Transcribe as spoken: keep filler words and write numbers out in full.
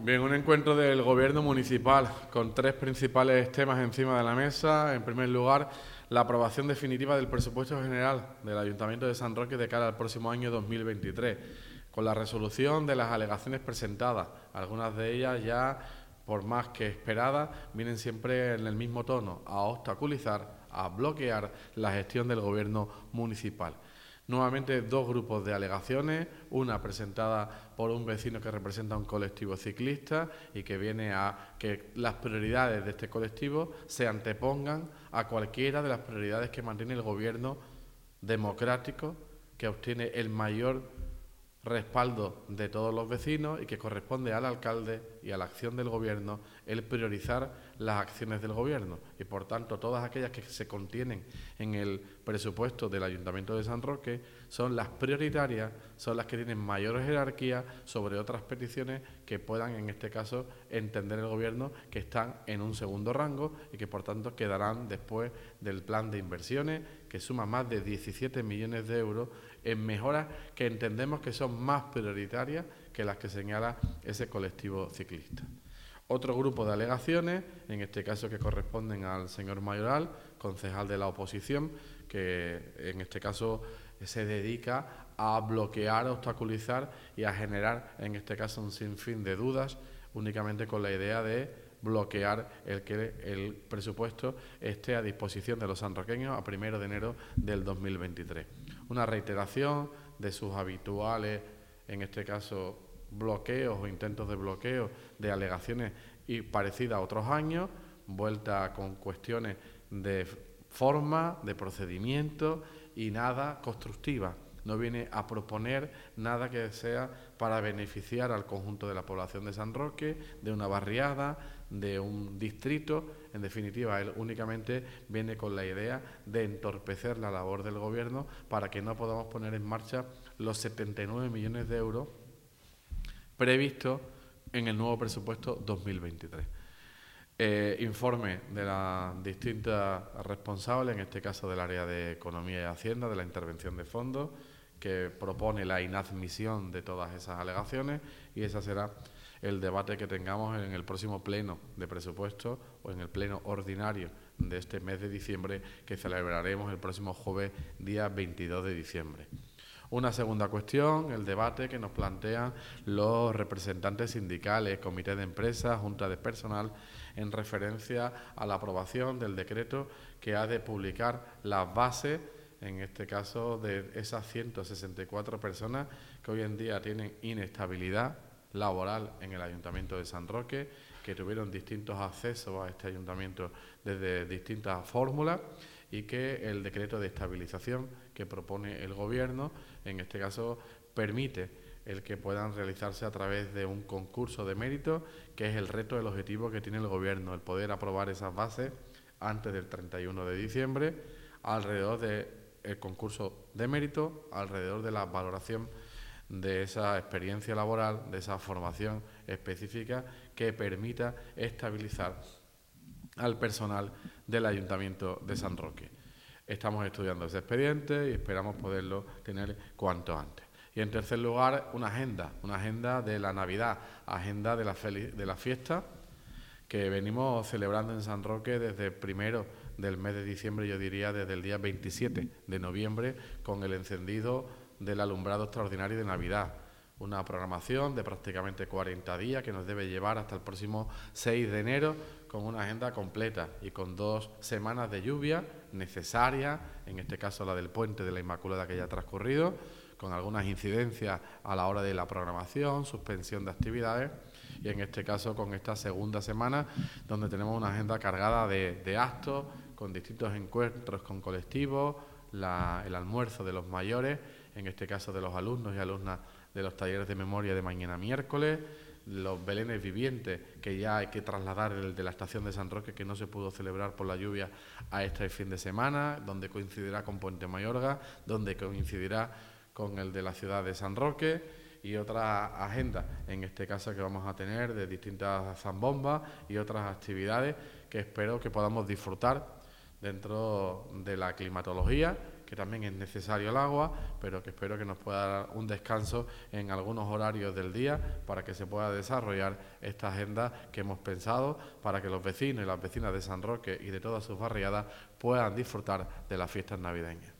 Bien, un encuentro del Gobierno municipal con tres principales temas encima de la mesa. En primer lugar, la aprobación definitiva del presupuesto general del Ayuntamiento de San Roque de cara al próximo año dos mil veintitrés, con la resolución de las alegaciones presentadas. Algunas de ellas ya, por más que esperadas, vienen siempre en el mismo tono, a obstaculizar, a bloquear la gestión del Gobierno municipal. Nuevamente dos grupos de alegaciones, una presentada por un vecino que representa a un colectivo ciclista y que viene a que las prioridades de este colectivo se antepongan a cualquiera de las prioridades que mantiene el gobierno democrático, que obtiene el mayor respaldo de todos los vecinos y que corresponde al alcalde y a la acción del gobierno el priorizar las acciones del gobierno, y por tanto todas aquellas que se contienen en el presupuesto del Ayuntamiento de San Roque son las prioritarias, son las que tienen mayor jerarquía sobre otras peticiones que puedan, en este caso, entender el gobierno que están en un segundo rango y que por tanto quedarán después del plan de inversiones, que suma más de diecisiete millones de euros en mejoras que entendemos que son más prioritarias que las que señala ese colectivo ciclista. Otro grupo de alegaciones, en este caso que corresponden al señor Mayoral, concejal de la oposición, que en este caso se dedica a bloquear, a obstaculizar y a generar, en este caso, un sinfín de dudas, únicamente con la idea de bloquear el que el presupuesto esté a disposición de los sanroqueños a primero de enero del dos mil veintitrés. Una reiteración de sus habituales, en este caso, bloqueos o intentos de bloqueo de alegaciones y parecidas a otros años, vuelta con cuestiones de forma, de procedimiento y nada constructiva. No viene a proponer nada que sea para beneficiar al conjunto de la población de San Roque, de una barriada, de un distrito. En definitiva, él únicamente viene con la idea de entorpecer la labor del gobierno para que no podamos poner en marcha los setenta y nueve millones de euros previstos en el nuevo presupuesto dos mil veintitrés. Eh, informe de las distintas responsables, en este caso del área de Economía y Hacienda, de la intervención de fondos, que propone la inadmisión de todas esas alegaciones, y ese será el debate que tengamos en el próximo pleno de presupuesto o en el pleno ordinario de este mes de diciembre, que celebraremos el próximo jueves, día veintidós de diciembre. Una segunda cuestión, el debate que nos plantean los representantes sindicales, comité de empresa, junta de personal, en referencia a la aprobación del decreto que ha de publicar las bases, en este caso, de esas ciento sesenta y cuatro personas que hoy en día tienen inestabilidad laboral en el Ayuntamiento de San Roque, que tuvieron distintos accesos a este ayuntamiento desde distintas fórmulas, y que el decreto de estabilización que propone el Gobierno, en este caso, permite el que puedan realizarse a través de un concurso de mérito, que es el reto, el objetivo que tiene el Gobierno, el poder aprobar esas bases antes del treinta y uno de diciembre, alrededor del concurso de mérito, alrededor de la valoración de esa experiencia laboral, de esa formación específica que permita estabilizar al personal del Ayuntamiento de San Roque. Estamos estudiando ese expediente y esperamos poderlo tener cuanto antes. Y en tercer lugar, una agenda, una agenda de la Navidad, agenda de la, de la fiesta que venimos celebrando en San Roque desde el primero del mes de diciembre, yo diría desde el día veintisiete de noviembre, con el encendido del alumbrado extraordinario de Navidad. Una programación de prácticamente cuarenta días que nos debe llevar hasta el próximo seis de enero, con una agenda completa y con dos semanas de lluvia necesarias, en este caso la del puente de la Inmaculada que ya ha transcurrido, con algunas incidencias a la hora de la programación, suspensión de actividades, y en este caso con esta segunda semana donde tenemos una agenda cargada de, de actos, con distintos encuentros con colectivos, la, el almuerzo de los mayores, en este caso de los alumnos y alumnas de los talleres de memoria de mañana miércoles, los belenes vivientes que ya hay que trasladar el de la estación de San Roque, que no se pudo celebrar por la lluvia, a este fin de semana, donde coincidirá con Puente Mayorga, donde coincidirá con el de la ciudad de San Roque, y otra agenda, en este caso que vamos a tener, de distintas zambombas y otras actividades que espero que podamos disfrutar dentro de la climatología que también es necesario el agua, pero que espero que nos pueda dar un descanso en algunos horarios del día para que se pueda desarrollar esta agenda que hemos pensado para que los vecinos y las vecinas de San Roque y de todas sus barriadas puedan disfrutar de las fiestas navideñas.